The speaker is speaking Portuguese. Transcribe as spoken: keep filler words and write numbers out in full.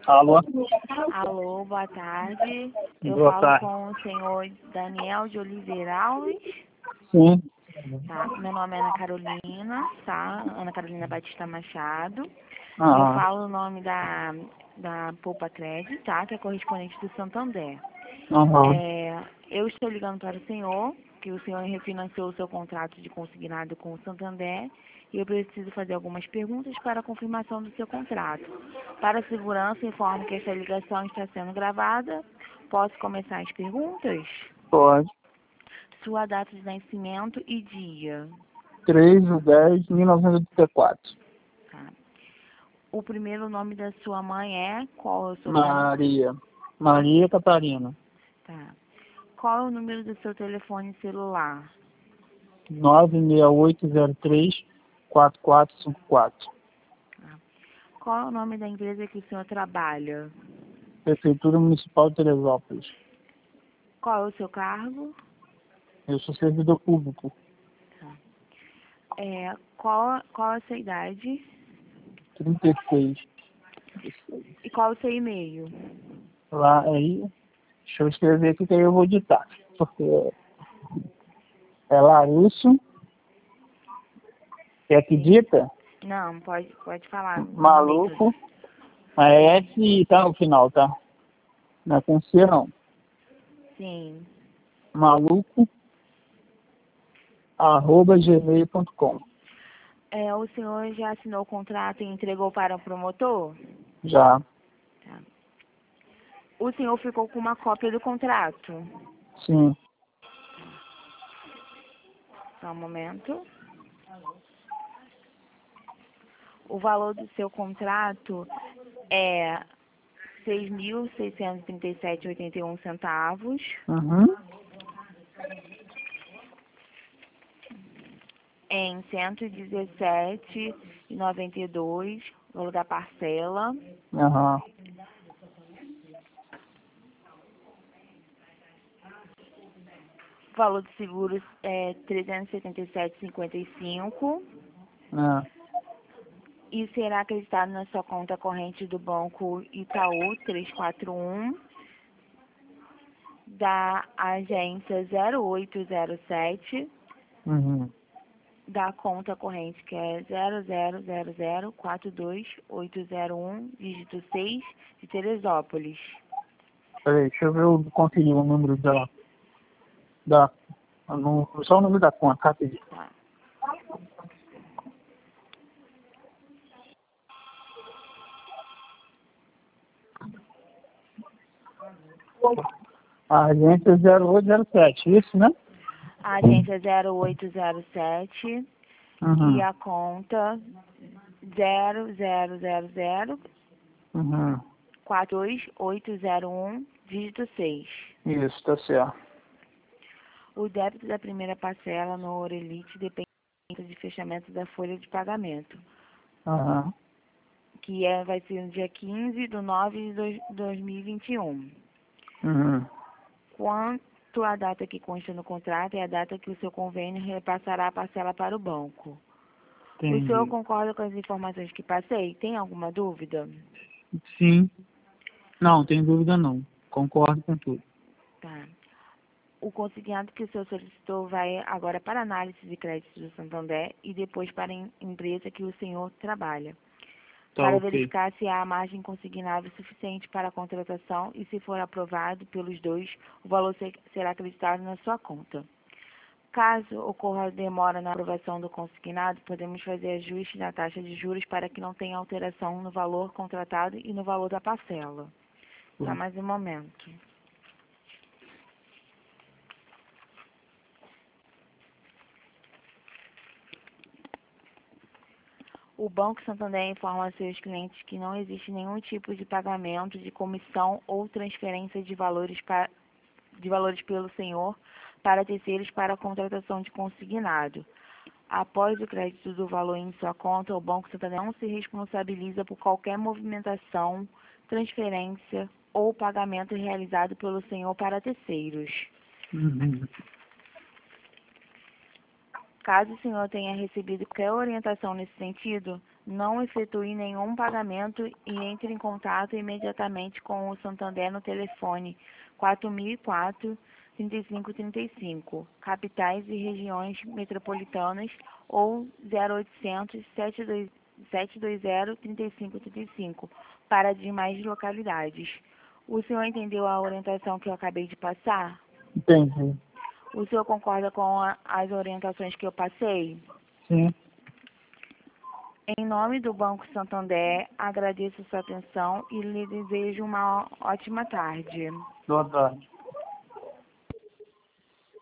Alô? Alô, boa tarde. Eu Boa falo tarde. com o senhor Daniel de Oliveira Alves. Sim. Tá? Meu nome é Ana Carolina, tá? Ana Carolina Batista Machado. E eu Ah, falo o nome da, da Poupa Crédito, tá? Que é correspondente do Santander. aham. É, eu estou ligando para o senhor, que o senhor refinanciou o seu contrato de consignado com o Santander, e eu preciso fazer algumas perguntas para a confirmação do seu contrato. Para a segurança, informo que esta ligação está sendo gravada. Posso começar as perguntas? Pode. Sua data de nascimento e dia. três de dez de mil novecentos e oitenta e quatro. Tá. O primeiro nome da sua mãe é? Qual é o sobrenome? Maria. Maria Catarina. Tá. Qual é o número do seu telefone celular? nove seis oito zero três quatro quatro cinco quatro. Tá. Qual é o nome da empresa que o senhor trabalha? Prefeitura Municipal de Teresópolis. Qual é o seu cargo? Eu sou servidor público. Tá. É, qual, qual é a sua idade? trinta e seis. E qual é o seu e-mail? Lá aí. Deixa eu escrever aqui que aí eu vou ditar. Porque é Larúcio. É que dita? Não, pode, pode falar. Momento. Maluco. Mas é S tá no final, tá? Não é com C não. Sim. Maluco. Arroba gmail ponto com. É, o senhor já assinou o contrato e entregou para o promotor? Já. Tá. O senhor ficou com uma cópia do contrato? Sim. Só um momento. O valor do seu contrato é seis mil seiscentos e trinta e sete reais e oitenta e um centavos. Uhum. Em cento e dezessete reais e noventa e dois centavos, valor da parcela. Aham. O valor do seguro é trezentos e setenta e sete reais e cinquenta e cinco centavos. É. E será acreditado na sua conta corrente do Banco Itaú trezentos e quarenta e um, da agência zero oito zero sete, Uhum. da conta corrente que é zero zero zero zero quatro dois oito zero um, dígito seis, de Teresópolis. Peraí, deixa eu ver, eu conferir o número da... da no, só o número da conta, rapidinho. Tá. A agência zero oito zero sete, isso, né? A agência zero oito zero sete e Uhum. a conta zero zero zero zero Uhum. quatro dois oito zero um, dígito seis. Isso, tá certo. O débito da primeira parcela no Orelite depende de fechamento da folha de pagamento, Aham. que é, vai ser no dia quinze de nove de dois mil e vinte e um. Uhum. Quanto à data que consta no contrato, é a data que o seu convênio repassará a parcela para o banco. O senhor Entendi. concorda com as informações que passei? Tem alguma dúvida? Sim. Não, tem dúvida não. Concordo com tudo. Tá. O consignado que o senhor solicitou vai agora para análise de crédito do Santander e depois para a em- empresa que o senhor trabalha, Tá para ok. verificar se há margem consignável suficiente para a contratação e, se for aprovado pelos dois, o valor se- será acreditado na sua conta. Caso ocorra demora na aprovação do consignado, podemos fazer ajuste na taxa de juros para que não tenha alteração no valor contratado e no valor da parcela. Só mais um momento. O Banco Santander informa a seus clientes que não existe nenhum tipo de pagamento de comissão ou transferência de valores, pa- de valores pelo senhor para terceiros para a contratação de consignado. Após o crédito do valor em sua conta, o Banco Santander não se responsabiliza por qualquer movimentação, transferência ou pagamento realizado pelo senhor para terceiros. Uhum. Caso o senhor tenha recebido qualquer orientação nesse sentido, não efetue nenhum pagamento e entre em contato imediatamente com o Santander no telefone quatro mil e quatro, trinta e cinco trinta e cinco, capitais e regiões metropolitanas, ou zero oitocentos, setenta e dois, sete dois zero, trinta e cinco trinta e cinco, para demais localidades. O senhor entendeu a orientação que eu acabei de passar? Entendi. O senhor concorda com a, as orientações que eu passei? Sim. Em nome do Banco Santander, agradeço sua atenção e lhe desejo uma ótima tarde. Boa tarde.